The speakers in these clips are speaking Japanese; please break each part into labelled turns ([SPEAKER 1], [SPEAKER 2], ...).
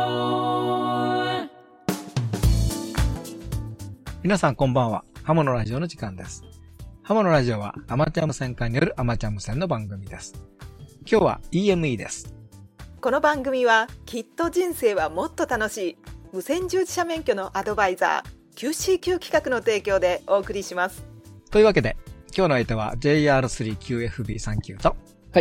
[SPEAKER 1] 皆さんこんばんは。ハモのラジオの時間です。ハモのラジオはアマチュア無線化によるアマチュア無線の番組です。今日は EME です。
[SPEAKER 2] この番組はきっと人生はもっと楽しい無線従事者免許のアドバイザー QCQ 企画の提供でお送りします。
[SPEAKER 1] というわけで今日の相手は JR3QFB39 と
[SPEAKER 3] はい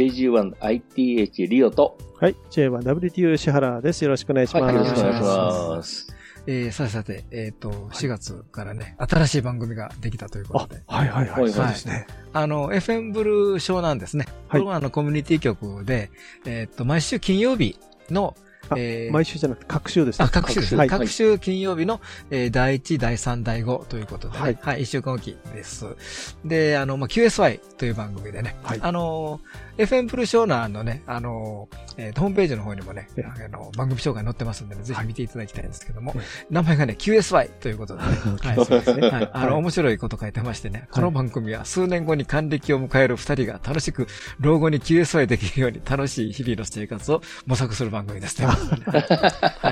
[SPEAKER 3] 、JG1ITH リオと
[SPEAKER 4] はい、J1WTO 吉原です。よろしくお願いします。
[SPEAKER 3] はい、よろしくお願いします。
[SPEAKER 1] さて、4月からね、新しい番組ができたということで。
[SPEAKER 4] はい、そうですね。
[SPEAKER 1] FM ブルーショーなんですね。これはコミュニティ局で、毎週金曜日の、
[SPEAKER 4] 毎週じゃなくて、各週ですね。
[SPEAKER 1] 各週ですね。各週金曜日の、第1、第3、第5ということで、はい、1週間おきです。で、QSY という番組でね、FM ブルーショーナーのね、ホームページの方にもね、番組紹介載ってますんでね、ぜひ見ていただきたいんですけども、名前がね、QSY ということでね、そうですね。面白いこと書いてましてね、この番組は数年後に還暦を迎える二人が楽しく、老後に QSY できるように楽しい日々の生活を模索する番組ですね。はい。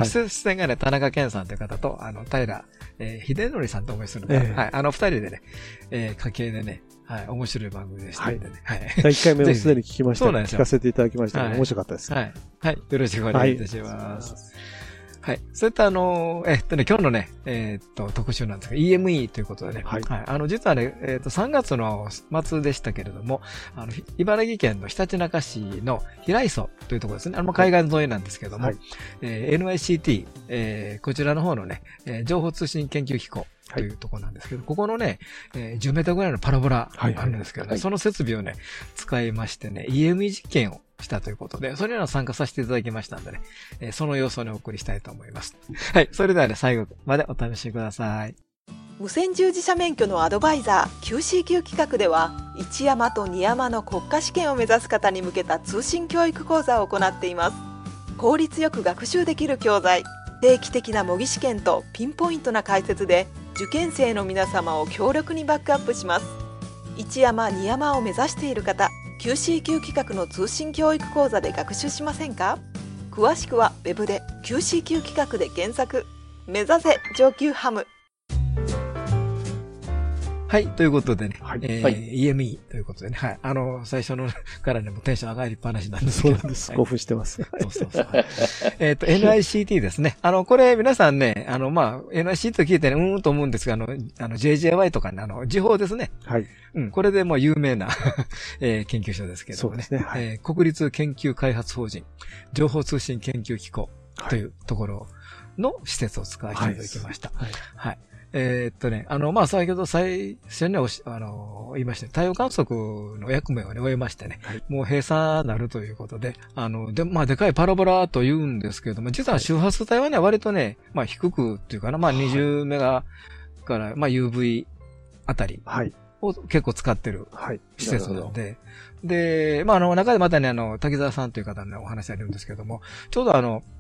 [SPEAKER 1] 出演がね、田中健さんという方と、平、秀則さんとお会いするので、はい。二人でね、家系でね、はい。面白い番組でしたのでね。はい。
[SPEAKER 4] 第1回目をすでに聞きました。
[SPEAKER 1] そうなんですよ。
[SPEAKER 4] 聞かせていただきましたので、面白かったです。
[SPEAKER 1] はい。はい。よろしくお願いいたします。はい。そういった今日のね、特集なんですが、EME ということでね。はい。実はね、3月の末でしたけれども、茨城県のひたちなか市の平磯というところですね。海岸沿いなんですけれども、NICT、こちらの方のね、情報通信研究機構というところなんですけど、ここのね、10メーターぐらいのパラボラあるんですけどね、その設備をね、使いましてね、EME 実験をしたということで、それら参加させていただきましたんでね、その様子をね、お送りしたいと思います。はい、それではね、最後までお試しください。
[SPEAKER 2] 無線従事者免許のアドバイザー QCQ 企画では、1山と2山の国家試験を目指す方に向けた通信教育講座を行っています。効率よく学習できる教材、定期的な模擬試験とピンポイントな解説で、受験生の皆様を強力にバックアップします。1山2山を目指している方、QCQ 企画の通信教育講座で学習しませんか？詳しくはウェブで QCQ 企画で検索。目指せ上級ハム。
[SPEAKER 1] はい。ということでね。EME ということでね。はい。最初のからね、もうテンション上がりっぱなしなんですけど。
[SPEAKER 4] そうです。興奮してます。
[SPEAKER 1] そう。NICT ですね。これ皆さんね、NICT と聞いてね、と思うんですが、JJY とかね、時報ですね。
[SPEAKER 4] はい。
[SPEAKER 1] これでもう有名な研究所ですけどもね。
[SPEAKER 4] そうですね。はい。
[SPEAKER 1] 国立研究開発法人、情報通信研究機構というところの施設を使わせていただきました。はい。先ほど最初に言いました太陽観測の役目をね、終えましてね、もう閉鎖なるということで、でかいパラボラと言うんですけれども、実は周波数帯はね、割とね、低くっていうかな、20メガから、UV あたりを結構使ってる施設なので、で、中でまたね、滝沢さんという方のお話あるんですけども、ちょうど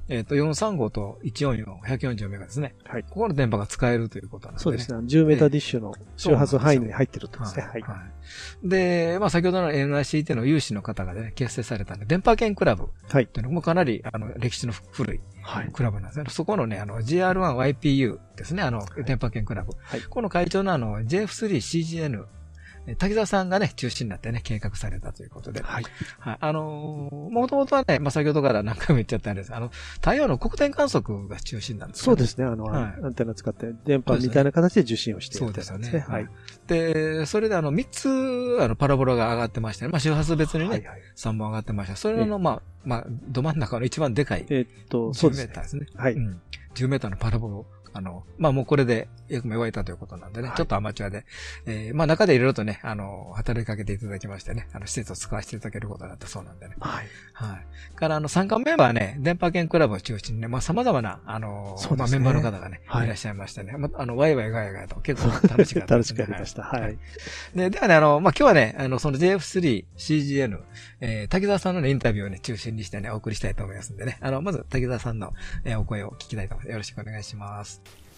[SPEAKER 1] 435と144、140メガですね。はい。ここの電波が使えるということなんですね。
[SPEAKER 4] そうですね。10メーターディッシュの周波数範囲に入ってるってことですね。はい。
[SPEAKER 1] で、先ほどの NICT の有志の方がね、結成された電波圏クラブ。はい。というのもかなり、歴史の古いクラブなんですね。そこのね、GR1YPU ですね、電波圏クラブ。はい。この会長のJF3CGN、滝沢さんがね、中心になってね、計画されたということで。はい。もともとはね、先ほどから何回も言っちゃったんです。太陽の黒点観測が中心なんですね。
[SPEAKER 4] そうですね。アンテナ使って電波みたいな形で受信をしている、
[SPEAKER 1] そうですよね。はい。で、それで3つ、パラボラが上がってましたね。周波数別にね、3本上がってました。それの、ど真ん中の一番でかい。10メーターですね。はい。10メーターのパラボラを、もうこれで役目終えたということなんでね、ちょっとアマチュアで、中でいろいろとね、働きかけていただきましてね、施設を使わせていただけることになったそうなんでね。はい。はい。から参加メンバーはね、電波圏クラブを中心にね、様々な、メンバーの方がね、いらっしゃいましてね、ワイワイガヤガヤと結構楽しかった。
[SPEAKER 4] 楽しかったました。はい。
[SPEAKER 1] ではね、今日はね、その JF3CGN、滝沢さんのね、インタビューをね、中心にしてね、お送りしたいと思いますんでね、まず滝沢さんの、お声を聞きたいと思います。よろしくお願いします。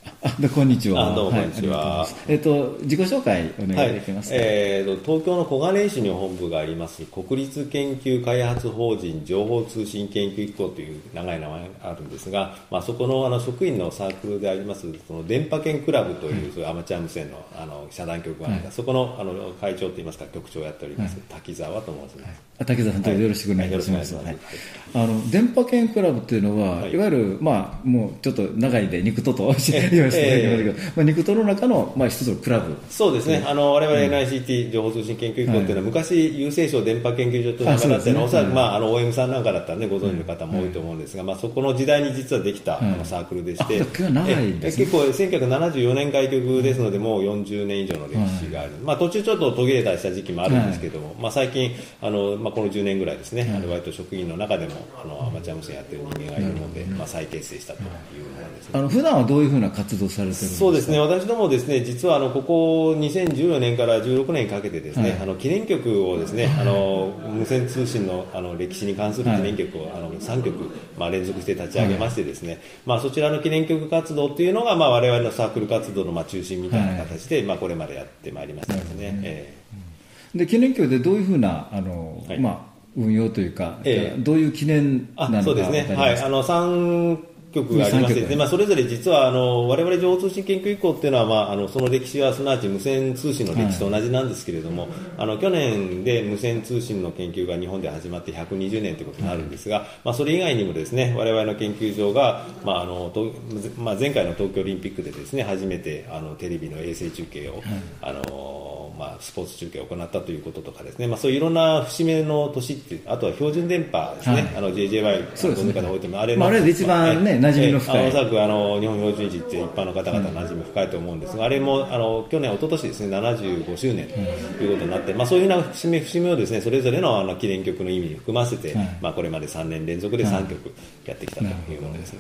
[SPEAKER 5] こんにちは。
[SPEAKER 6] どうもこんにちは。
[SPEAKER 5] 自己紹介お願いできますか。
[SPEAKER 6] 東京の小金井市に本部があります国立研究開発法人情報通信研究機構という長い名前があるんですが、そこの職員のサークルでありますその電波研クラブという、そういうアマチュア無線の社団局があるんです、そこの会長といいますか局長をやっております、滝沢と申します。
[SPEAKER 5] 滝沢さんとよろしくお願いします。電波研クラブっていうのは、いわゆるもうちょっと長いで肉と言わせていただきましたけど、肉との中の一つのクラブ。
[SPEAKER 6] そうですね。我々 NICT 情報通信研究機構っていうのは、昔郵政省電波研究所という名前だったのは、おそらくOM さんなんかだったらねご存知の方も多いと思うんですが、そこの時代に実はできたサークルでして、
[SPEAKER 5] 結構
[SPEAKER 6] 1974年開局ですので、もう40年以上の歴史がある。途中ちょっと途切れたりした時期もあるんですけども、最近この10年ぐらいですね、割と職員の中でもアマチュア無線やってる人間がいるので、再結成したというものですね。
[SPEAKER 5] 普段はどういうふうな活動されてるんですか。
[SPEAKER 6] そうですね、私どもですね、実はここ2014年から16年にかけてですね、記念曲をですね、無線通信の歴史に関する記念曲を3曲連続して立ち上げましてですね、そちらの記念曲活動っていうのが我々のサークル活動の中心みたいな形でこれまでやってまいりましたですね。
[SPEAKER 5] で記念曲でどういうふうな運用というか、どういう記念なのか。
[SPEAKER 6] そうですね、3曲がありまして、それぞれ実は我々情報通信研究機構っていうのは、その歴史はすなわち無線通信の歴史と同じなんですけれども、去年で無線通信の研究が日本で始まって120年ということになるんですが、それ以外にもですね、我々の研究所が、前回の東京オリンピックでですね、初めてテレビの衛星中継を、スポーツ中継を行ったということとかですね、そういういろんな節目の年って、あとは標準電波ですね、JJY の中で置いてもあれ
[SPEAKER 5] で一番ね、馴染みの深い。
[SPEAKER 6] おそらく日本標準時って一般の方々馴染み深いと思うんですが、あれも去年、一昨年ですね、75周年ということになって、そういうような節目をですね、それぞれの記念曲の意味に含ませて、これまで3年連続で3曲やってきたというものですね。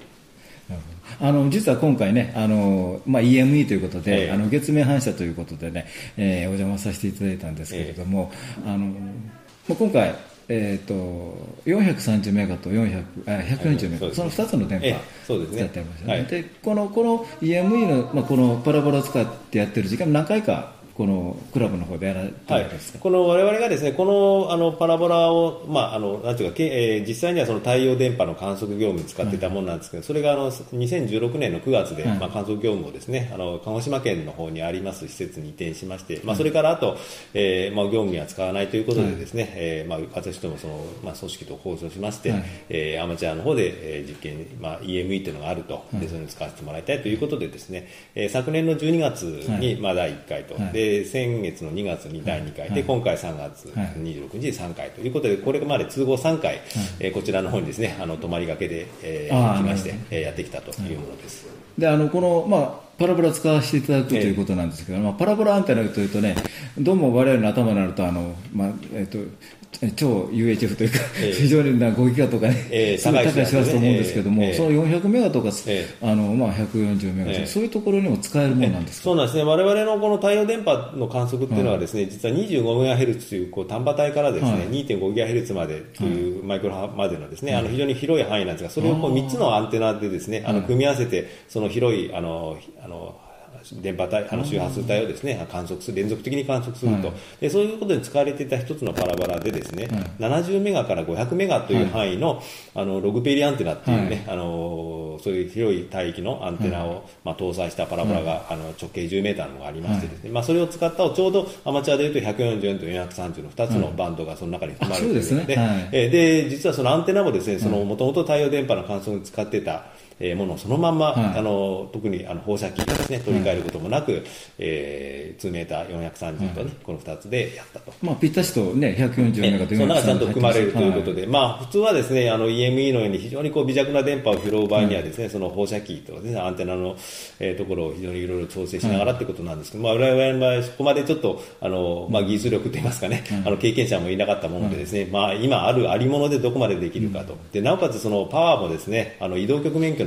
[SPEAKER 5] 実は今回ね、EME ということで、月面反射ということでね、お邪魔させていただいたんですけれども、今回、430メガと140メガ、その2つの電波使ってありましたね。で、この EME の、このパラボラを使ってやってる時間何回かこのクラブの方でやられたんですか。
[SPEAKER 6] この我々がですね、このパラボラをなんていうか、実際にはその太陽電波の観測業務に使っていたものなんですけど、それが2016年の9月で観測業務をですね、鹿児島県の方にあります施設に移転しまして、それからあと業務には使わないということでですね、私どもその組織と交渉しまして、アマチュアの方で実験EME というのがあると、でそれに使わせてもらいたいということでですね、昨年の12月に第1回と。先月の2月に第2回で、今回3月26日で3回ということで、これまで通合3回、こちらの方にですね、泊まりがけで行きまして、やってきたというものです。
[SPEAKER 5] でこのパラボラを使わせていただくということなんですけど、パラボラアンテナというとね、どうも我々の頭になると超 UHF というか、非常に5ギガとかね、すごい高い周波数と思うんですけども、その400メガとか、140メガ、そういうところにも使えるものなんですか。
[SPEAKER 6] そうなんですね。我々のこの太陽電波の観測っていうのはですね、実は25メガヘルツという単波帯からですね、2.5ギガヘルツまでというマイクロ波までのですね、非常に広い範囲なんですが、それを3つのアンテナでですね、組み合わせて、その広い電波帯周波数帯をですね連続的に観測すると、でそういうことに使われていた一つのパラボラでですね、70メガから500メガという範囲の、ログペリアンテナっていうね、そういう広い帯域のアンテナを、搭載したパラボラが、直径10メーターのがありましてですね、それを使ったちょうどアマチュアでいうと144と430の2つのバンドがその中に含まれているので、で実はそのアンテナもですね、もともと太陽電波の観測に使っていたものをそのまんま、特に放射器ですね、取り替えることもなく、2メーター430とね、この2つでやったと。
[SPEAKER 5] ぴったしとね、140メガと430
[SPEAKER 6] その中ちゃんと組まれるということで、普通はですね、EME のように非常に微弱な電波を拾う場合にはですね、その放射器とかですね、アンテナの、ところを非常にいろいろ調整しながらってことなんですけど、我々の場合そこまでちょっと技術力といいますかね、経験者もいなかったものでですね、今ありものでどこまでできるかと。でなおかつそのパワーもですね、移動局免許の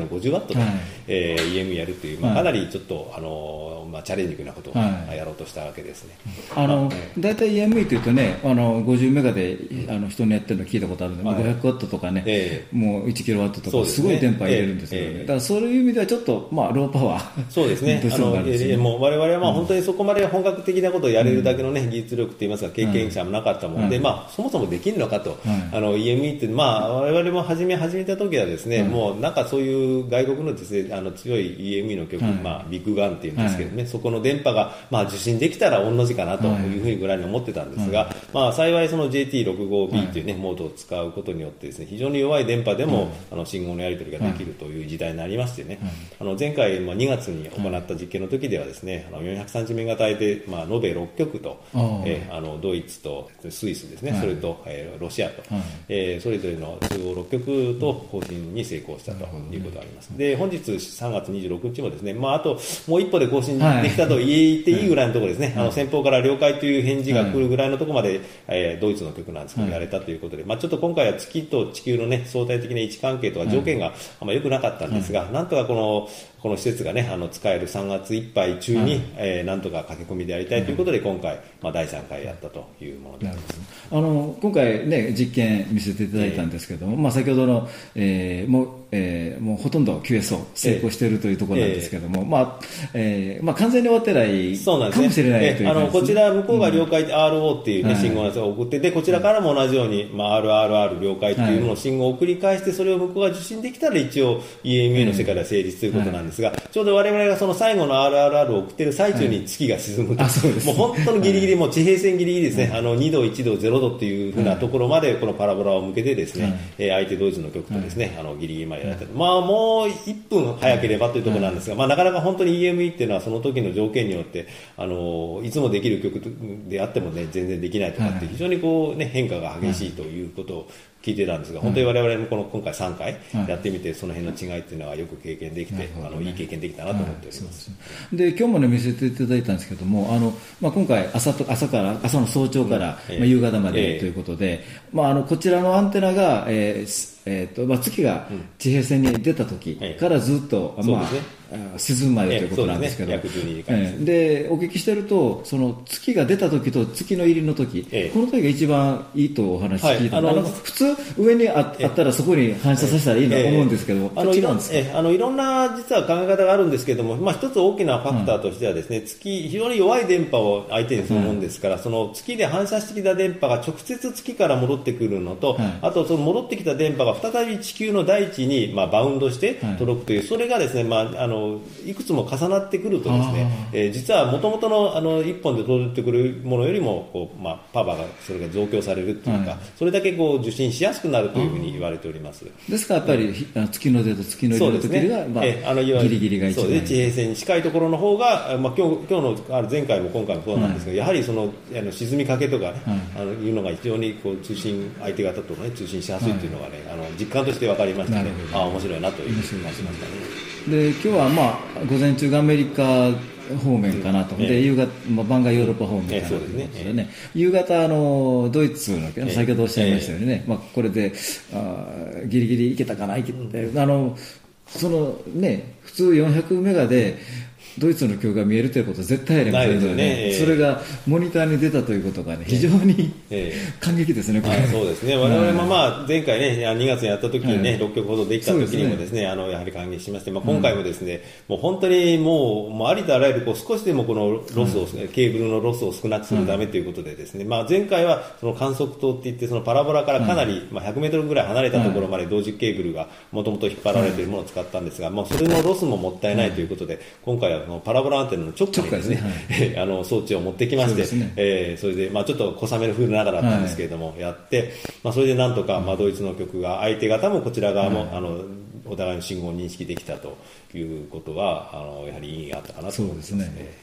[SPEAKER 6] の50ワットで、EME やるという、かなりちょっと、チャレンジングなことをやろうとしたわけですね。
[SPEAKER 5] 大体 EME というとね、50メガで人にやってるの聞いたことあるので、500ワットとかね、もう1キロワットとかすごい電波入れるんですけどね。だからそういう意味ではちょっと、ローパワー。
[SPEAKER 6] そうですね。もう我々は本当にそこまで本格的なことをやれるだけのね、技術力といいますか、経験者もなかったもので、そもそもできるのかと、EME って、我々も始めた時はですね、もうなんかそういう外国のですね、強い EME の曲、ビッグガンっていうんですけどね、そこの電波が、受信できたら御の字かなというふうにぐらいに思ってたんですが、幸いその JT65B というね、モードを使うことによってですね、非常に弱い電波でも、信号のやり取りができるという時代になりましてね、前回、2月に行った実験の時ではですね、430メガ帯で、延べ6局と、ドイツとスイスですね、それと、ロシアと、それぞれの中央6局と更新に成功したということがあります。で、本日3月26日もですね、あともう一歩で更新できたと言っていいぐらいのところですね、先方から了解という返事が来るぐらいのところまで、ドイツの局なんですけど、やれたということで、ちょっと今回は月と地球のね、相対的な位置関係とか条件があんま良くなかったんですが、なんとかこの施設がね、使える3月いっぱい中に、なんとか駆け込みでやりたいということで、今回、第3回やったというものであります。
[SPEAKER 5] 今回ね、実験見せていただいたんですけども、先ほどの、もうほとんど QSO 成功しているというところなんですけども、完全に終わってないかもしれないという、
[SPEAKER 6] こちら向こうが了解 RO っていうね、信号のやつを送って、で、こちらからも同じように、RRR 了解っていうものを信号を繰り返して、それを向こうが受信できたら一応 EMA の世界では成立ということなんですが、ちょうど我々がその最後の RRR を送っている最中に月が沈むと、もう本当のギリギリ、もう地平線ギリギリですね、2度、1度、0度っていうふうなところまでこのパラボラを向けてですね、相手ドイツの局とですね、ギリギリまでやって、もう1分早ければというところなんですが、なかなか本当に EME っていうのはその時の条件によって、いつもできる局であってもね、全然できないとかって非常に変化が激しいということを聞いてたんですが、本当に我々も今回3回やってみて、その辺の違いっていうのはよく経験できて、いい経験できたなと思っております。
[SPEAKER 5] で、今日もね、見せていただいたんですけども、今回朝の早朝から、夕方までということで、こちらのアンテナが、月が地平線に出た時からずっと、沈むまでということなんですけど、
[SPEAKER 6] 約12時間
[SPEAKER 5] で、お聞きしてると、その月が出た時と月の入りの時、この時が一番いいとお話聞いた。普通上にあったらそこに反射させたらいいと思うんですけど、違うんですか？
[SPEAKER 6] いろんな実は考え方があるんですけども、一つ大きなファクターとしてはですね、月、非常に弱い電波を相手にするもんですから、その月で反射してきた電波が直接月から戻ってくるのと、あとその戻ってきた電波が再び地球の大地にバウンドして届くという、それがですね、いくつも重なってくるとですね、実は元々の1本で届いてくるものよりもパワーがそれが増強されるというか、それだけ受信しやすくなるというふうに言われております。
[SPEAKER 5] ですからやっぱり月の出と月の入りの時が、ギリギリが一番
[SPEAKER 6] そうですね、地平線に近いところの方が、今日の前回も今回もそうなんですが、やはりその沈みかけとかね、いうのが非常に通信相手方とね通信しやすいというのがね、実感として分かりましたね。面白いなという気がしましたね。
[SPEAKER 5] で、今日は午前中がアメリカ方面かなと、で夕方、晩がヨーロッパ方面かなということでね、夕方ドイツの、先ほどおっしゃいましたようにね、これでギリギリいけたかな、いけて、そのね、普通400メガでドイツの曲が見えるということは絶対ありませんので、ね、それがモニターに出たということがね、非常に感激ですね、これ。
[SPEAKER 6] そうですね。我々も前回ね、2月にやった時にね、6曲ほどできた時にもですね、やはり感激しまして、今回もですね、もう本当にもうありとあらゆる少しでもこのロスを、ケーブルのロスを少なくするためということでですね、前回はその観測塔っていって、そのパラボラからかなり100メートルぐらい離れたところまで同時ケーブルがもともと引っ張られているものを使ったんですが、それのロスももったいないということで、今回はパラボラアンテナの直下にですね、装置を持ってきまして、それでちょっと小雨の降る中だったんですけれども、やって、それでなんとかドイツの局が相手方もこちら側もお互いの信号を認識できたということはやはり意義があったかなと思いますね。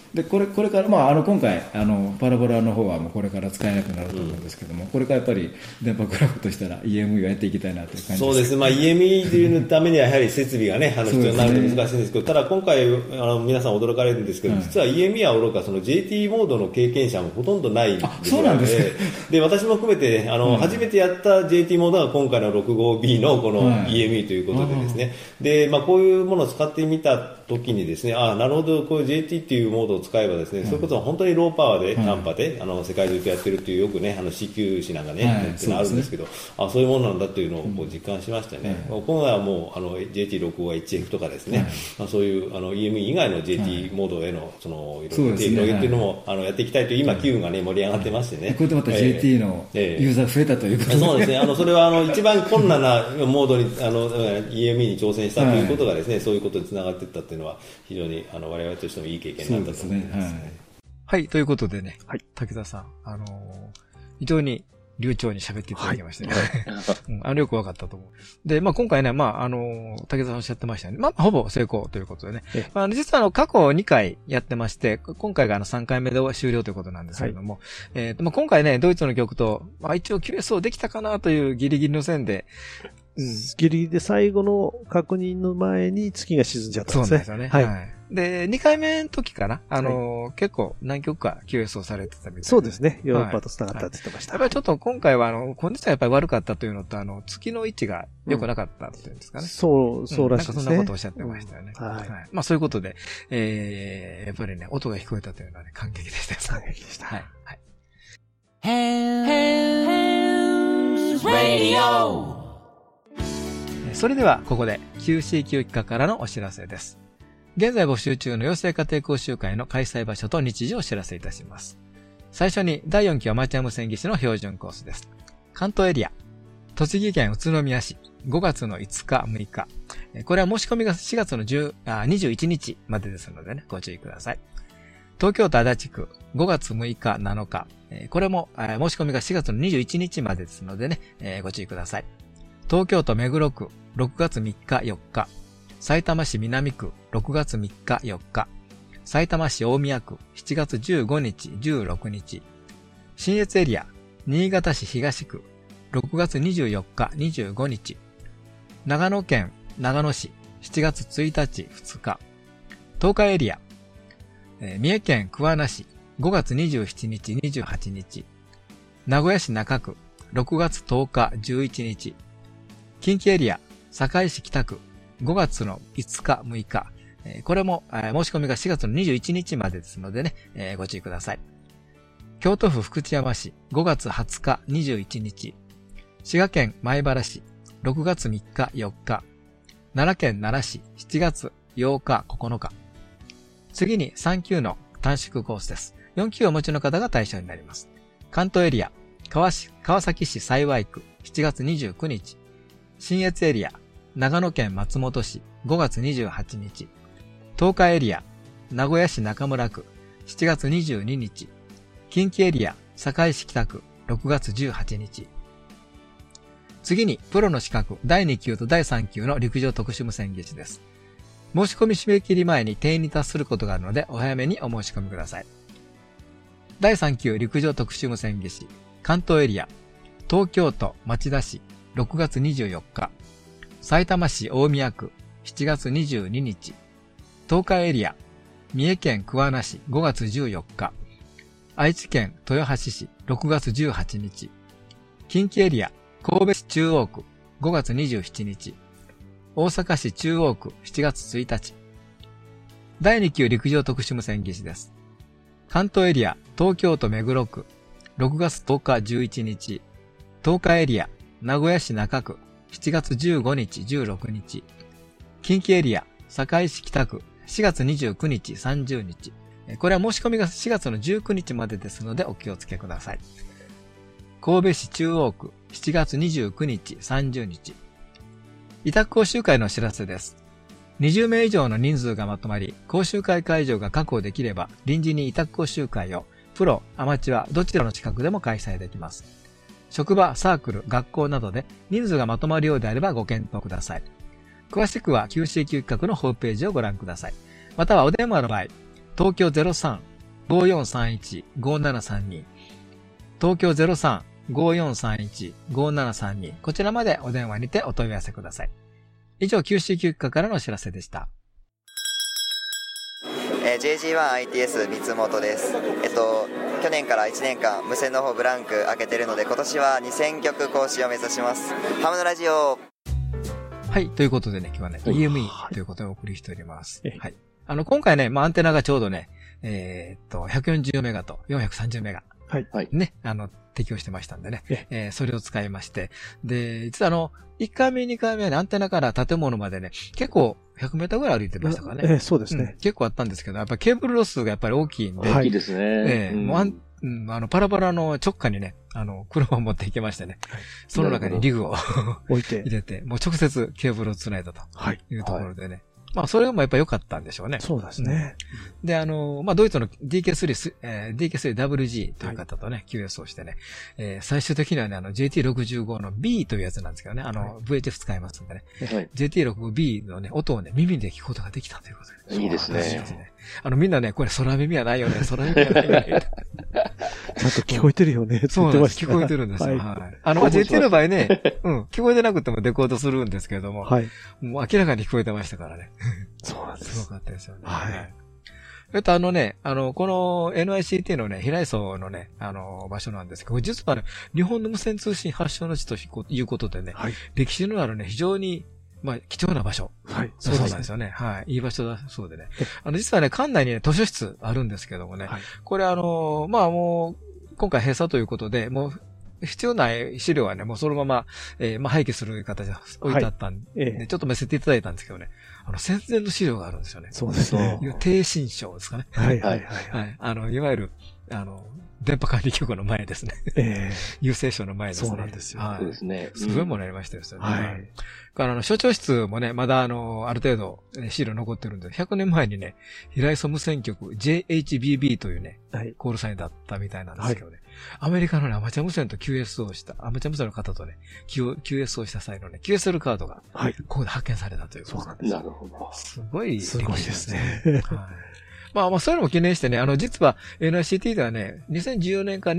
[SPEAKER 5] で、これから、今回、パラボラの方はもうこれから使えなくなると思うんですけども、これからやっぱり電波グラフとしたら EME をやっていきたいなという感じです。
[SPEAKER 6] そうですね。EME というためにはやはり設備がね、必要になると難しいんですけど、ただ今回、皆さん驚かれるんですけど、実は EME はおろか、その JT モードの経験者もほとんどないんですよね。
[SPEAKER 5] そうなんですね。
[SPEAKER 6] で、私も含めて、初めてやった JT モードが今回の 65B のこの EME ということでですね。で、こういうものを使ってみた時にですね、なるほど、こういう JT っていうモードを使えばですね、そういうことは本当にローパワーで、短波で、世界中とやってるっていうよくね、CQ 紙なんかね、っていうのあるんですけど、そういうものなんだっていうのをこう実感しましてね、今回はもう、JT65HF とかですね、そういう、EME 以外の JT モードへの、いろいろ手広げっていうのも、やっていきたいという、今、機運がね、盛り上がってましてね。
[SPEAKER 5] これでまた JT のユーザー増えたということで。
[SPEAKER 6] そうですね。それは、一番困難なモードに、EME に挑戦したということがですね、そういうことにつながっていったっていうのは、非常に、我々としてもいい経験になったと思います。
[SPEAKER 1] はい、ということでね、武田さん、非常に流暢に喋っていただきましてね。よくわかったと思う。で、今回ね、武田さんおっしゃってましたね。ほぼ成功ということでね。実は過去2回やってまして、今回が3回目で終了ということなんですけれども、今回ね、ドイツの曲と、一応 QSO できたかなというギリギリの線で、
[SPEAKER 4] ギリギリで最後の確認の前に月が沈んじゃったんですね。
[SPEAKER 1] そうなんですよね。はい。で、2回目の時かな結構何曲か QS をされてたみたいな。
[SPEAKER 4] そうですね。ヨーロッパと繋がったって言ってました。
[SPEAKER 1] やっぱりちょっと今回はコンディションがやっぱり悪かったというのと、月の位置が良くなかったっていうんですかね。
[SPEAKER 4] そうらしいですね。
[SPEAKER 1] なんかそんなことをおっしゃってましたよね。はい。そういうことで、やっぱりね、音が聞こえたというのはね、感激でした。
[SPEAKER 4] 感激でした。はい。
[SPEAKER 1] それでは、ここで QCQ 企画からのお知らせです。現在募集中の養成家庭講習会の開催場所と日時をお知らせいたします。最初に第4期アマチュア無線技師の標準コースです。関東エリア、栃木県宇都宮市、5月の5日、6日。これは申し込みが4月の21日までですのでね、ご注意ください。東京都足立区、5月6日、7日。これも申し込みが4月の21日までですのでね、ご注意ください。東京都目黒区、6月3日、4日。埼玉市南区、6月3日、4日。埼玉市大宮区、7月15日、16日。信越エリア、新潟市東区、6月24日、25日。長野県長野市、7月1日、2日。東海エリア、三重県桑名市、5月27日、28日。名古屋市中区、6月10日、11日。近畿エリア、堺市北区、5月の5日、6日。これも、申し込みが4月の21日までですのでね、ご注意ください。京都府福知山市、5月20日、21日。滋賀県米原市、6月3日、4日。奈良県奈良市、7月8日、9日。次に3級の短縮コースです。4級をお持ちの方が対象になります。関東エリア、川崎市幸区、7月29日。信越エリア、長野県松本市、5月28日。東海エリア、名古屋市中村区、7月22日。近畿エリア、堺市北区、6月18日。次に、プロの資格、第2級と第3級の陸上特殊無線技師です。申し込み締め切り前に定員に達することがあるので、お早めにお申し込みください。第3級陸上特殊無線技師、関東エリア、東京都町田市、6月24日。埼玉市大宮区、7月22日。東海エリア、三重県桑名市、5月14日。愛知県豊橋市、6月18日。近畿エリア、神戸市中央区、5月27日。大阪市中央区、7月1日。第2級陸上特殊無線技師です。関東エリア、東京都目黒区、6月10日11日。東海エリア、名古屋市中区、7月15日16日。近畿エリア、堺市北区、4月29日30日。これは申し込みが4月の19日までですのでお気をつけください。神戸市中央区、7月29日30日。委託講習会のお知らせです。20名以上の人数がまとまり、講習会会場が確保できれば、臨時に委託講習会を、プロ、アマチュア、どちらの近くでも開催できます。職場、サークル、学校などで人数がまとまるようであればご検討ください。詳しくは QCQ 企画のホームページをご覧ください。またはお電話の場合、 東京 03-5431-5732 東京 03-5431-5732 こちらまでお電話にてお問い合わせください。以上、QCQ 企画からのお知らせでした。
[SPEAKER 7] JG1ITS 三本です。去年から1年間無線の方ブランク開けてるので、今年は2000曲更新を目指します。ハムのラジオ。
[SPEAKER 1] はい、ということでね、今日はね、EME ということでお送りしております。はい。今回ね、アンテナがちょうどね、140メガと430メガ。はい。ね、適用してましたんでね。それを使いまして。で、実は1回目、2回目はね、アンテナから建物までね、結構100メーターぐらい歩いてましたからね。
[SPEAKER 4] そうですね、
[SPEAKER 1] 結構あったんですけど、やっぱりケーブルロスがやっぱり大きいんで。
[SPEAKER 3] 大きいですね。
[SPEAKER 1] パラパラの直下にね、車を持っていけましてね。その中にリグを置いて入れて、もう直接ケーブルを繋いだというところでね。それもやっぱ良かったんでしょうね。
[SPEAKER 4] そうですね。
[SPEAKER 1] で、ドイツの DK3WG という方とね、QS をしてね、最終的にはね、JT65 の B というやつなんですけどね、VHF 使いますんでね、JT65B のね、音をね、耳で聞くことができたということで。
[SPEAKER 3] いいですね。
[SPEAKER 1] みんなね、これ空耳はないよね、空耳はないよね。
[SPEAKER 4] ちゃんと聞こえてるよね、って言ってました。
[SPEAKER 1] 聞こえてるんですよ。はい。JT の場合ね、聞こえてなくてもデコードするんですけれども、もう明らかに聞こえてましたからね。
[SPEAKER 4] そうなんです。
[SPEAKER 1] すごかったですよね。はい。この NICT のね、平磯のね、場所なんですけど、実はね、日本の無線通信発祥の地ということでね、歴史のあるね、非常に貴重な場所。はい。そうなんですよね。はい。いい場所だそうでね。実はね、館内にね、図書室あるんですけどもね、これもう、今回閉鎖ということで、もう、必要ない資料はね、もうそのまま、廃棄する形で置いてあったんで、ちょっと見せていただいたんですけどね、戦前の資料があるんですよね。
[SPEAKER 4] そうですね。
[SPEAKER 1] 低信章ですかね。はいはいはい。いわゆる、電波管理局の前ですね。郵政省の前ですね。
[SPEAKER 4] そうなんですよ。
[SPEAKER 3] そうですね。
[SPEAKER 1] すごいものありましたよね。はい。所長室もね、まだある程度、資料残ってるんで、100年前にね、平磯無線局 JHBB というね、コールサインだったみたいなんですけどね。アメリカのね、アマチュア無線と QS をした、アマチュア無線の方とね、QS をした際のね、QSL カードが、ここで発見されたということなんです。
[SPEAKER 3] なるほど。
[SPEAKER 1] すごい
[SPEAKER 4] ですね。
[SPEAKER 1] そういうのも記念してね、実は NICT ではね、2014年から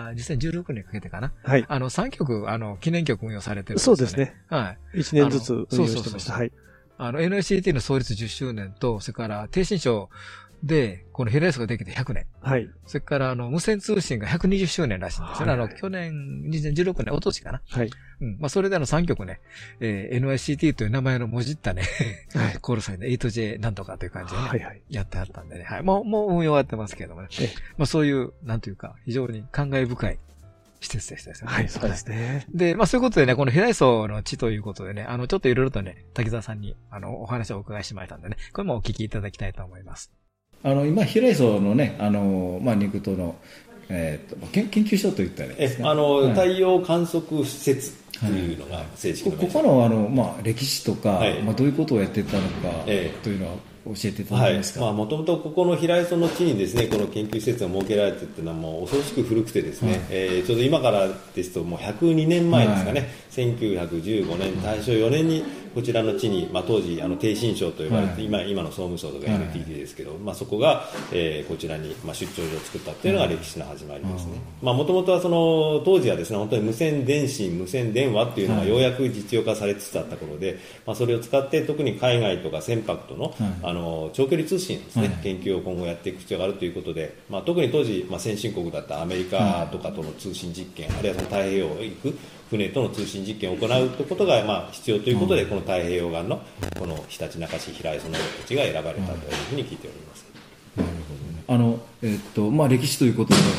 [SPEAKER 1] 2016年かけてかな。はい。3曲、記念曲運用されてるんですよね。そうですね。はい。1年ずつ運用してました。はい。NICT の創立10周年と、それから低信章で、この平磯ができて100年。はい。それから無線通信が120周年らしいんですよね。去年、2016年、おととしかな。はい。それで3曲ね、NICT という名前のもじったね、コールサインで 8J なんとかという感じでね、やってあったんでね。はい。もう運用やってますけどもね。そういう、なんというか、非常に感慨深い施設でしたですね。はい、そうですね。で、そういうことでね、この平磯の地ということでね、ちょっといろいろとね、滝沢さんに、お話をお伺いしましたんでね、これもお聞きいただきたいと思います。
[SPEAKER 5] 今、平磯のね、肉島の、研究所と言ったらいいですか、
[SPEAKER 6] 太陽観測施設というのが正式な名称。
[SPEAKER 5] ここの、歴史とか、どういうことをやってたのか、というのは教えていただけますか。
[SPEAKER 6] もともとここの平磯の地にですね、この研究施設が設けられているというのはもう恐ろしく古くてですね、ちょうど今からですともう102年前ですかね、1915年、大正4年にこちらの地に、当時低信章と呼ばれて、今の総務省とか NTT ですけど、そこが、こちらに、出張所を作ったというのが歴史の始まりですね。もともとは当時はですね、本当に無線電信、無線電話っていうのがようやく実用化されつつあった頃で、それを使って特に海外とか船舶との、長距離通信ですね、研究を今後やっていく必要があるということで、特に当時、先進国だったアメリカとかとの通信実験、あるいは太平洋を行く船との通信実験を行うということが必要ということで、この太平洋岸のこの日立中市平磯の土地が選ばれたというふうに聞いております。
[SPEAKER 5] なるほどね。歴史ということで、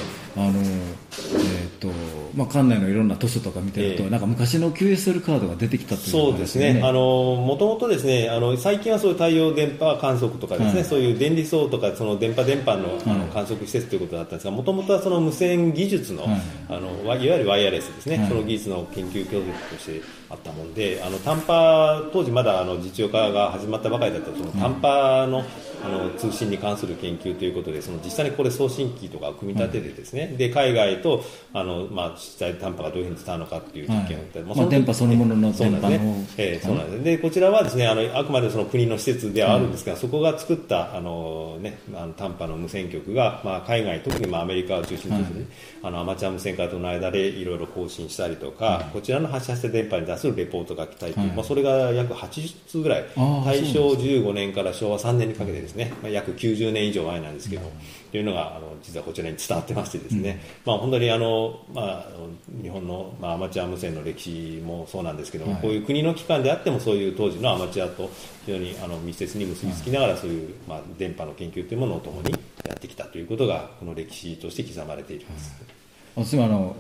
[SPEAKER 5] 館内のいろんな図書とか見てると、なんか昔の QSL カードが出てきたという、
[SPEAKER 6] そうですね。もともとですね、最近はそういう太陽電波観測とかですね、そういう電離層とかその電波の、観測施設ということだったんですが、もともとはその無線技術の、いわゆるワイヤレスですね、その技術の研究協力としてあったもんで、短波当時まだ実用化が始まったばかりだったその短波の通信に関する研究ということで、実際にこれ送信機とかを組み立ててですね、で、海外と、実際短波がどういうふうに伝わるのかっていう実験をやって、
[SPEAKER 5] 電波そのものの電波の。
[SPEAKER 6] そうなんです。で、こちらはですね、あくまでその国の施設ではあるんですが、そこが作った、短波の無線局が、海外、特にアメリカを中心とする、アマチュア無線化との間でいろいろ更新したりとか、こちらの発射して電波に出すレポートが来たりという、それが約80通ぐらい、大正15年から昭和3年にかけてですね、約90年以上前なんですけど、というのが実はこちらに伝わってましてですね、本当に日本の、アマチュア無線の歴史もそうなんですけども、こういう国の機関であってもそういう当時のアマチュアと非常に密接に結びつきながらそういう、電波の研究というものを共にやってきたということがこの歴史として刻まれています。
[SPEAKER 5] 私も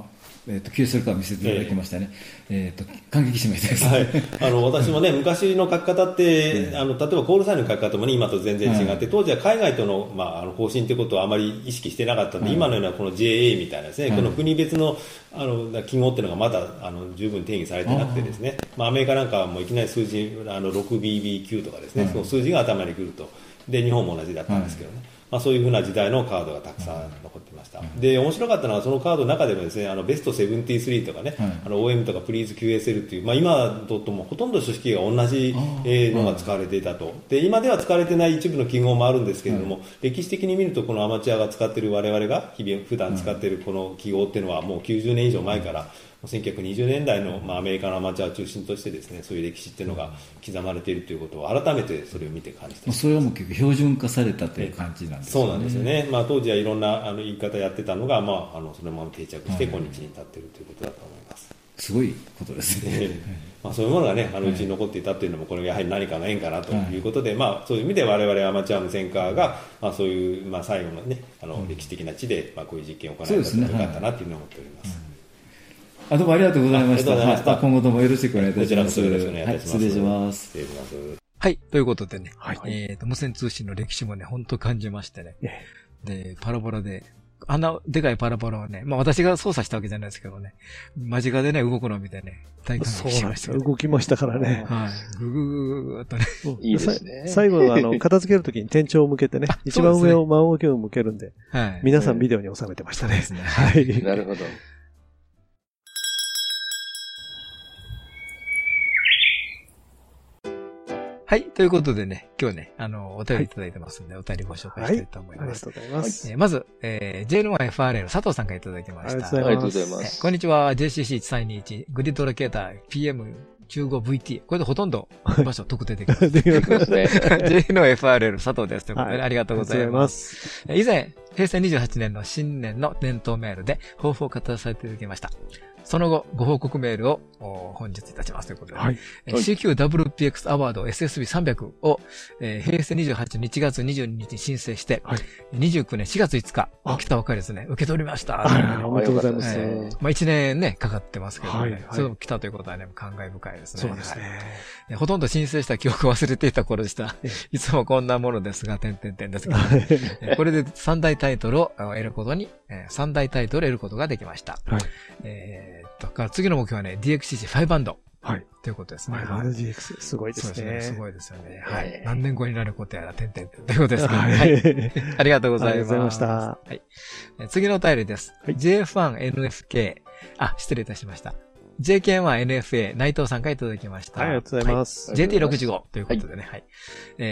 [SPEAKER 5] QSL から見せていただきましたね。感激しましたです。
[SPEAKER 6] はい。私もね、昔の書き方って、例えばコールサインの書き方もね、今と全然違って、当時は海外との、更新ということをあまり意識してなかったので、今のようなこの JA みたいなですね、この国別の、記号っていうのがまだ、十分定義されてなくてですね、アメリカなんかはもういきなり数字、6BBQ とかですね、その数字が頭にくると。で、日本も同じだったんですけどね。そういうふうな時代のカードがたくさん残っていました。で、面白かったのはそのカードの中でもですね、ベスト73とかね、OM とかプリーズ QSL っていう、今ともほとんど書式が同じのが使われていたと。で、今では使われてない一部の記号もあるんですけれども、歴史的に見るとこのアマチュアが使っている我々が普段使っているこの記号っていうのはもう90年以上前から1920年代の、アメリカのアマチュアを中心としてですね、そういう歴史っていうのが刻まれているということを改めてそれを見て感じてます。
[SPEAKER 5] それはもう結構標準化されたという感じなんですね。
[SPEAKER 6] そうなんですよね。当時はいろんな言い方やってたのが、そのまま定着して今日に至っているということだと思います。
[SPEAKER 5] すごいことですね。
[SPEAKER 6] そういうものがね、うちに残っていたというのも、これやはり何かの縁かなということで、そういう意味で我々アマチュア無線化が、そういう、最後のね、歴史的な地で、こういう実験を行えたらよかったなというふうに思っております。
[SPEAKER 5] どうもありがとうございました。今後ともよろしくお願いいたします。
[SPEAKER 6] こちらこそよろしくお願いいたします。
[SPEAKER 5] 失礼します。
[SPEAKER 6] 失礼します。
[SPEAKER 1] はい、ということでね、無線通信の歴史もね、本当感じましてね。で、パラボラで、あんなでかいパラボラをね、私が操作したわけじゃないですけどね、間近でね、動くのを見てね、大感激しました。
[SPEAKER 4] 動きましたからね。
[SPEAKER 1] はい。ぐぐーっとね。
[SPEAKER 3] いいですね。
[SPEAKER 4] 最後は片付けるときに天井を向けてね、一番上を真上を向けるんで、皆さんビデオに収めてましたね。
[SPEAKER 1] はい。
[SPEAKER 3] なるほど。
[SPEAKER 1] はい。ということでね、今日ね、お便りいただいてますんで、お便りご紹介したいと思います。
[SPEAKER 4] ありがとうございます。
[SPEAKER 1] まず、J1FRL 佐藤さんからいただきました。
[SPEAKER 3] ありがとうございます。
[SPEAKER 1] こんにちは、JCC1321、グリッドロケーター PM15VT。これでほとんど場所特定できます。
[SPEAKER 3] できますね。
[SPEAKER 1] J の FRL 佐藤です。ということで、ありがとうございます。以前、平成28年の新年の年頭メールで抱負を語らせていただきました。その後、ご報告メールを本日いたしますということで、CQWPX アワード SSB300 を、平成28年1月22日に申請して、29年4月5日、北岡ですね、受け取りました。
[SPEAKER 4] おめでとうございます。
[SPEAKER 1] 1年ね、かかってますけどね、それも来たということはね、感慨深いですね。
[SPEAKER 4] そうですね。
[SPEAKER 1] ほとんど申請した記憶を忘れていた頃でした。いつもこんなものですが、ですけど、これで3大タイトルを得ることができました。から次の目標はね、DXCC5 バンド。
[SPEAKER 4] はい。
[SPEAKER 1] ということですね。
[SPEAKER 4] DX、すごいですね。
[SPEAKER 1] すごいですよね。はい。何年後になることやら、ということですね。はい。ありがとうございます。
[SPEAKER 4] ありがとうございました。
[SPEAKER 1] はい。次のお便りです。JF1NFK。失礼いたしました。JK1NFA 内藤さんからいただきました。
[SPEAKER 4] ありがとうございます。
[SPEAKER 1] JT65 ということでね。はい。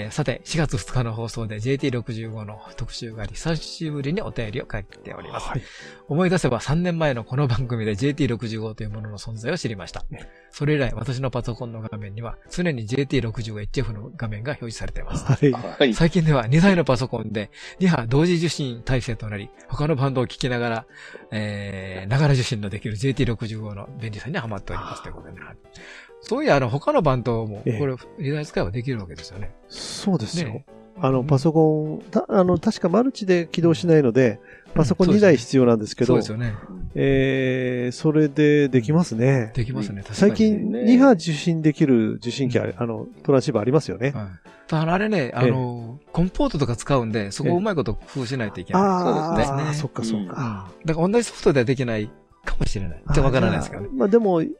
[SPEAKER 1] さて、4月2日の放送で JT65 の特集があり、久しぶりにお便りを書いております。はい。思い出せば3年前のこの番組で JT65 というものの存在を知りました。それ以来、私のパソコンの画面には常に JT65HF の画面が表示されています。はい。最近では2台のパソコンで2波同時受信体制となり、他のバンドを聞きながら、ながら受信のできる JT65 の便利さにハマっておりますということでね。そういや、他のバンドも、これ、2台使えばできるわけですよね。
[SPEAKER 4] そうですよ。パソコン、確かマルチで起動しないので、パソコン2台必要なんですけど、
[SPEAKER 1] そうですよね。そ
[SPEAKER 4] れでできますね。
[SPEAKER 1] できますね、確かに。
[SPEAKER 4] 最近2波受信できる受信機、トランシーバーありますよね。
[SPEAKER 1] ただあれね、コンポートとか使うんで、そこをうまいこと工夫しないといけない。
[SPEAKER 4] そうですね。そっかそっか。
[SPEAKER 1] だから同じソフトではできないかもしれない。ちょっとわからないですけどね。
[SPEAKER 4] でも、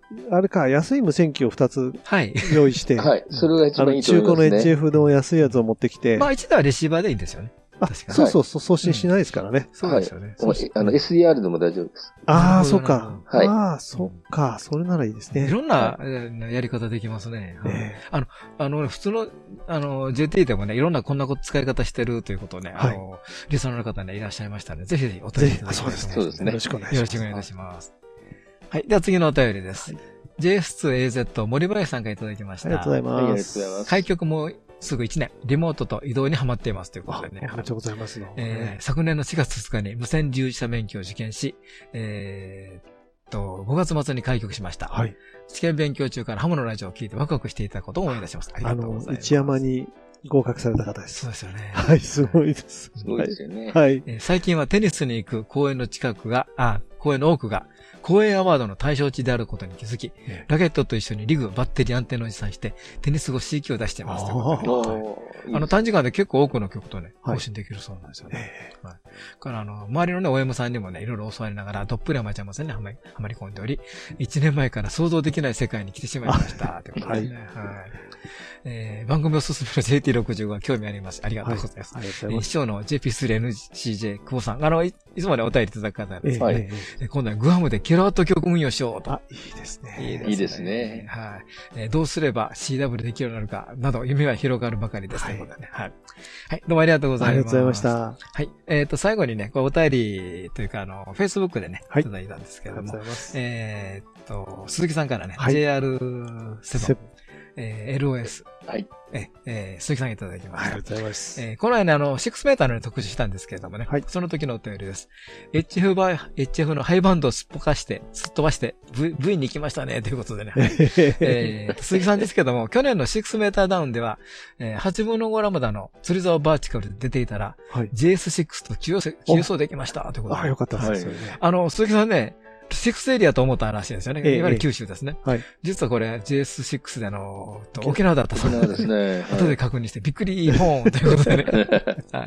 [SPEAKER 4] あれか、安い無線機を2つ
[SPEAKER 1] はい。
[SPEAKER 4] 用意して、
[SPEAKER 3] はい。それが一番いいと思いますね。
[SPEAKER 4] 中古の HF の安いやつを持ってきて。
[SPEAKER 1] まあ1台はレシーバーでいいんですよね。
[SPEAKER 4] そうそうそう、送信しないですからね。
[SPEAKER 1] そうですよね。
[SPEAKER 3] SDR でも大丈夫です。
[SPEAKER 4] ああ、そうか。
[SPEAKER 3] はい。
[SPEAKER 4] ああ、そうか。それならいいですね。
[SPEAKER 1] いろんなやり方できますね。普通の、JT でもね、いろんなこんな使い方してるということをね、リスナーの方ね、いらっしゃいましたので、ぜひぜひお便りいただきたいですね。
[SPEAKER 3] そうですね。
[SPEAKER 4] よろしくお願いします。
[SPEAKER 1] よろしくお願いいたします。はい。では次のお便りです。JS2AZ 森林さんからいただきました。
[SPEAKER 4] ありがとうございます。
[SPEAKER 3] ありがとうございます。
[SPEAKER 1] 開局もすぐ1年、リモートと移動にハマっていますということでね。
[SPEAKER 4] ありがとうございます。
[SPEAKER 1] 昨年の4月2日に無線従事者免許を受験し、5月末に開局しました。はい。試験勉強中からハムのラジオを聞いてワクワクしていたことを思い出します。ありがとうございます。
[SPEAKER 4] 一山に合格された方です。
[SPEAKER 1] そうですよね。
[SPEAKER 4] はい、すごいです。
[SPEAKER 3] すごいですよね。
[SPEAKER 4] はい。
[SPEAKER 1] 最近はテニスに行く公園の多くが、公園アワードの対象地であることに気づき、ラケットと一緒にリグ、バッテリー、アンテナを持参して、テニス後 C 級を出しています。短時間で結構多くの曲とね、更新できるそうなんですよね。はい。から周りのね、OM さんにもね、いろいろ教わりながら、どっぷりアマチュア無線にはまり込んでおり、1年前から想像できない世界に来てしまいました。ということですね。はい。番組おすすめの JT65 は興味あります。ありがとうございます。ありがとうございます。師匠の JP3NCJ 久保さん、いつもね、お便りいただく方なんですね。今度はグアムでキラート曲運用しようと。
[SPEAKER 4] いいですね。
[SPEAKER 3] いいですね。
[SPEAKER 1] はい。どうすれば CW できるようになるか、など、夢は広がるばかりです。はい。はい。どうもありがとうございます。
[SPEAKER 4] ありがとうございました。
[SPEAKER 1] はい。最後にね、お便りというか、Facebook でね、いただいたんですけれども。ありがとうございます。鈴木さんからね、JR7、LOS。はい。鈴木さんがいただきました。
[SPEAKER 4] ありがとうございます。
[SPEAKER 1] この間6メーターの特集したんですけれどもね。はい。その時のお便りです。HF のハイバンドをすっ飛ばして、V に行きましたね、ということでね。鈴木さんですけども、去年の6メーターダウンでは、8分の5ラムダの釣り竿バーチカルで出ていたら、JS6 と急走できました、ということで。
[SPEAKER 4] よかったですよね。
[SPEAKER 1] 鈴木さんね、6エリアと思ったらしいですよね。いわゆる九州ですね。はい。実はこれ JS6 で沖縄だったそうですね。後で確認してびっくりポーンということでね。はい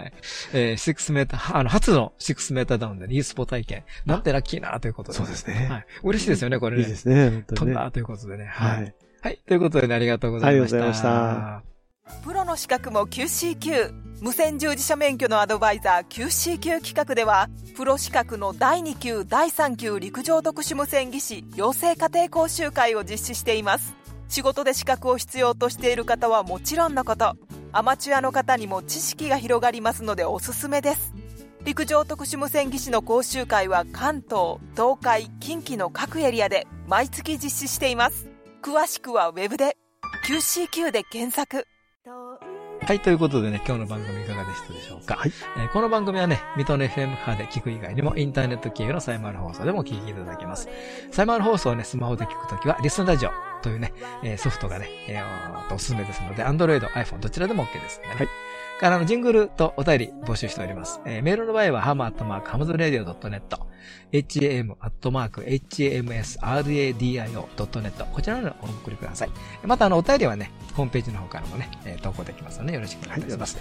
[SPEAKER 1] 。6メーター、初の6メーターダウンで e スポ体験。なんてラッキーなということで。
[SPEAKER 4] そうですね。
[SPEAKER 1] はい。嬉しいですよね、これね。
[SPEAKER 4] いいですね。
[SPEAKER 1] 飛んだということでね。はい。はい。ということでね、ありがとうございました。
[SPEAKER 4] ありがとうございま
[SPEAKER 2] した。プロの資格も QCQ、無線従事者免許のアドバイザー QCQ 企画では、プロ資格の第2級第3級陸上特殊無線技師養成家庭講習会を実施しています。仕事で資格を必要としている方はもちろんのこと、アマチュアの方にも知識が広がりますのでおすすめです。陸上特殊無線技師の講習会は関東、東海、近畿の各エリアで毎月実施しています。詳しくはウェブで QCQ で検索。
[SPEAKER 1] はい、ということでね、今日の番組いかがでしたでしょうか。はい。この番組はね、水戸の FM 波で聞く以外にもインターネット経由のサイマル放送でも聞いていただけます。サイマル放送をね、スマホで聞くときは、リスンラジオというね、ソフトがね、おすすめですので、Android、iPhone どちらでも OK ですね。はい。からジングルとお便り募集しております。メールの場合は、ham@hamsradio.net、ham@hamsradio.net、こちらの方にお送りください。また、お便りはね、ホームページの方からもね、投稿できますので、よろしくお願いします。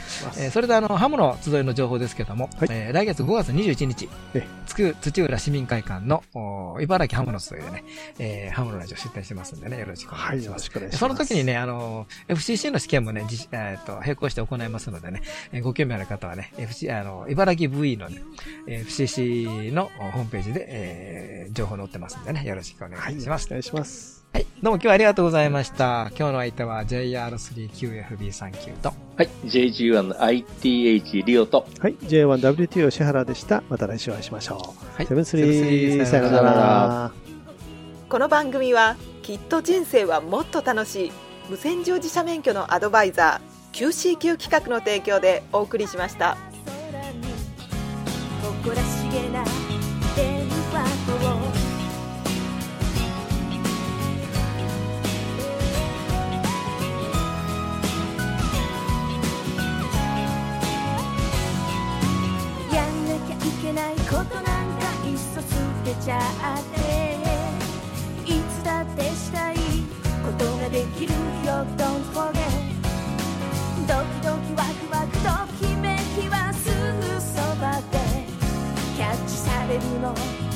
[SPEAKER 1] それでハムの集いの情報ですけども、来月5月21日、土浦市民会館の茨城ハムの集いでね、ハムのラジオ出展してますんでね、よろしくお願いします。その時にね、FCC の試験もね、並行して行いますのでね、ご興味ある方はね、茨城 V のね、FCC のホームページで、情報載ってますんでね、よろしくお願いします。
[SPEAKER 4] お願いします。
[SPEAKER 1] はい。どうも今日はありがとうございました。今日の相手は JR3QFB39 と。
[SPEAKER 3] はい。JG1ITH リオと。
[SPEAKER 4] はい。J1WT 吉原でした。また来週お会いしましょう。はい。7-3さよなら。
[SPEAKER 2] この番組は、きっと人生はもっと楽しい、無線従事者免許のアドバイザー、QCQ 企画の提供でお送りしました。誇らしげな電話をやんなきゃいけないことなんかいっそ捨てちゃっていつだってしたいことができるよ Don't forget ドキドキワクワクときめきはすぐそばでキャッチされるの